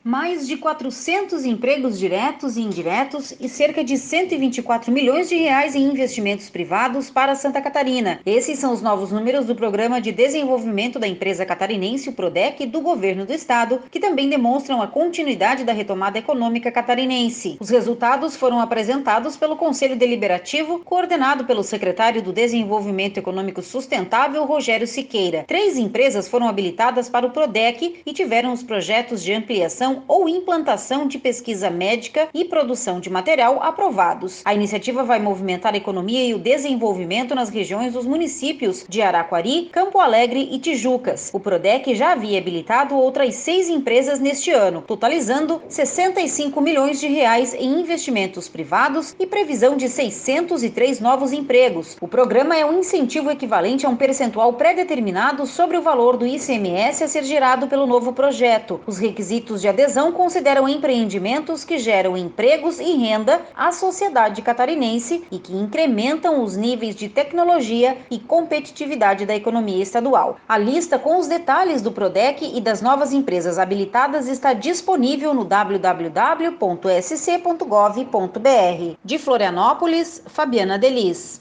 Mais de 400 empregos diretos e indiretos e cerca de 124 milhões de reais em investimentos privados para Santa Catarina. Esses são os novos números do Programa de Desenvolvimento da Empresa Catarinense, o PRODEC, do Governo do Estado, que também demonstram a continuidade da retomada econômica catarinense. Os resultados foram apresentados pelo Conselho Deliberativo, coordenado pelo secretário do Desenvolvimento Econômico Sustentável, Rogério Siqueira. 3 empresas foram habilitadas para o PRODEC e tiveram os projetos de ampliação ou implantação de pesquisa médica e produção de material aprovados. A iniciativa vai movimentar a economia e o desenvolvimento nas regiões dos municípios de Araquari, Campo Alegre e Tijucas. O PRODEC já havia habilitado outras 6 empresas neste ano, totalizando 65 milhões de reais em investimentos privados e previsão de 603 novos empregos. O programa é um incentivo equivalente a um percentual pré-determinado sobre o valor do ICMS a ser gerado pelo novo projeto. Os requisitos de adesão consideram empreendimentos que geram empregos e renda à sociedade catarinense e que incrementam os níveis de tecnologia e competitividade da economia estadual. A lista com os detalhes do PRODEC e das novas empresas habilitadas está disponível no www.sc.gov.br. De Florianópolis, Fabiana Delis.